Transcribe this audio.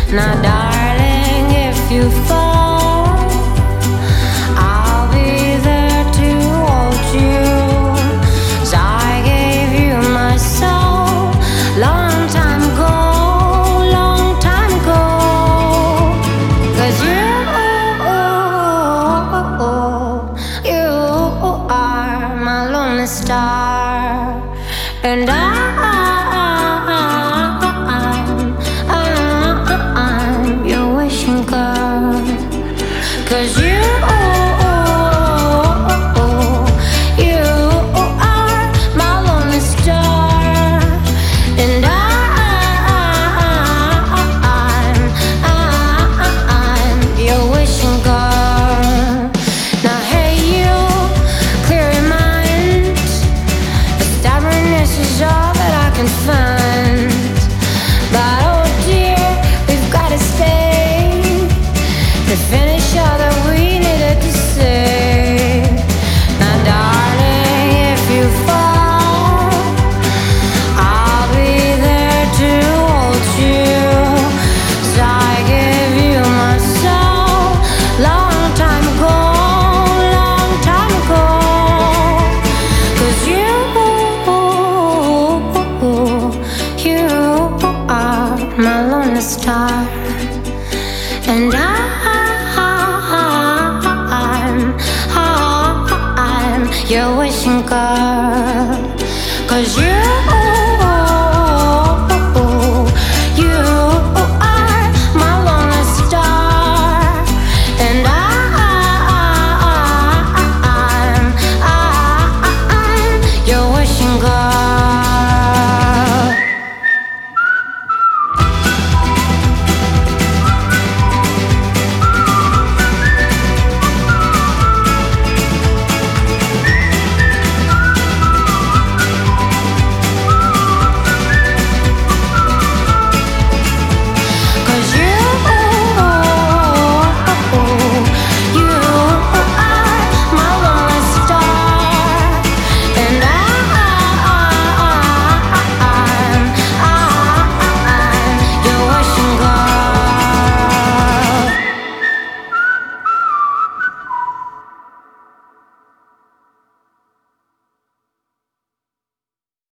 Now, darling, if you fall, I'll be there to hold you. 'Cause I gave you my soul long time ago, long time ago. 'Cause you are my lonely star, and I'm your wishing girl. 'Cause you are my lonely star, and I'm your wishing girl. Now hey you, clear your mind. The stubbornness is all that I can find. But oh dear, we've gotta stay to finish all that we needed to say. Now darling, if you fall, I'll be there to hold you. 'Cause I gave you my soul long time ago, long time ago. 'Cause you are my lonely star.